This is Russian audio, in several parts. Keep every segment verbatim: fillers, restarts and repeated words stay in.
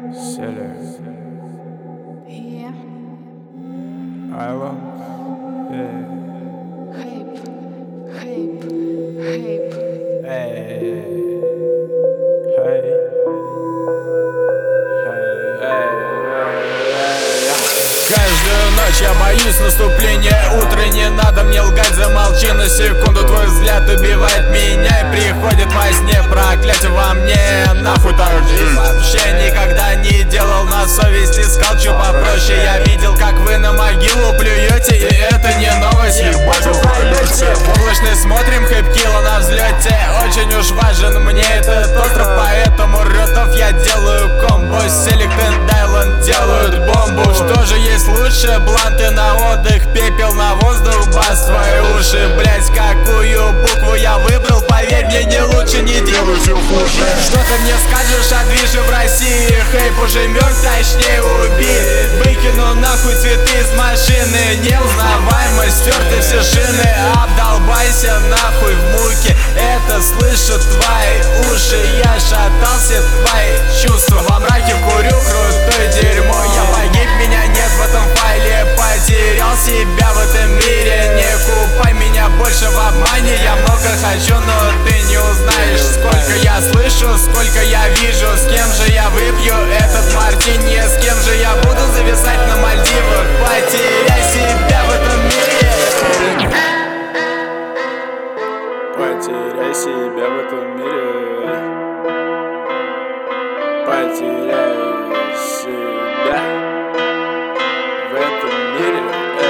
Seller. Yeah. Island. Yeah. Hype. Hype. Hype. Hey. Hey. Каждую ночь я боюсь наступления утра. Не надо мне лгать, замолчи на секунду. Твой взгляд убивает меня и приходит во сне проклятие во мне. Нахуй так вообще никогда не делал на совести. Искал чё попроще. Я видел, как вы на могилу плюете, и это не новость. Ебать вы пролете. В облачный смотрим, хэп-килла на взлете. Очень уж важен мне этот остров, поэтому ротов я делаю комбо. Селект энд Айланд делают бомбу. Что же есть лучше? Бланты на отдых, пепел на воздух, бас твои уши. Блять, какую букву я выбрал? Поверь мне, не лучше, не делай все хуже. Что ты мне скажешь о движе в России? Хейп уже мертв, точнее убит. Выкину нахуй цветы из машины. Неузнаваемо стерты все шины. Обдолбайся нахуй в муке. Это слышат твои уши. Я шатался, твои чувства. Во мраке курю крутое дерьмо. Я погиб, меня нет в этом файле. Потерял себя в этом мире. Не купай меня больше в обмане. Я много хочу, но ты не узнаешь. Сколько я слышу, сколько я вижу. С кем же я выпью этот мартини? С кем же я буду зависать на Мальдивах? Потеряй себя в этом мире. Потеряй себя в этом мире. Потеряй себя в этом мире.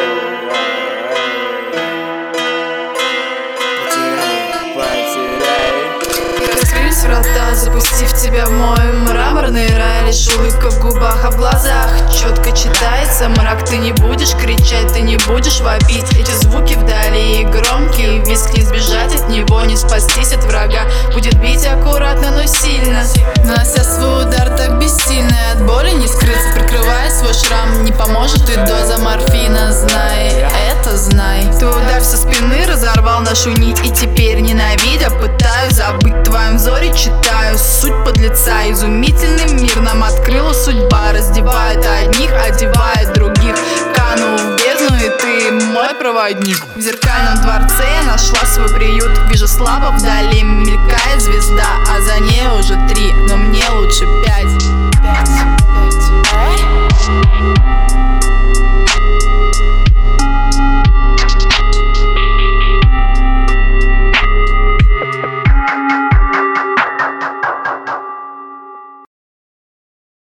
Потеряй, потеряй. Раскрылись врата, запустив тебя в мой мраморный рай. Лишь улыбка в губах, а в глазах четко читается мрак. Ты не будешь кричать, ты не будешь вопить. Эти звуки вдали и громкие визг. Не сбежать от него, не спастись от врага. Будет бить аккуратно, но сильно, нанося свой удар так бессильно. От боли не скрыться, прикрывая свой шрам. Не поможет и доза морфина, знай, это знай. Твой удар со спины разорвал нашу нить. И теперь, ненавидя, пытаюсь забыть. В твоем взоре читаю суть подлеца. Изумительный мир нам открыла судьба. Раздевает одних, одевает других. Канул в бездну, и ты мой проводник. В зеркальном дворце я нашла свой приют. Вижу слабо вдали мелькает звезда, а за ней уже три, но мне лучше пять.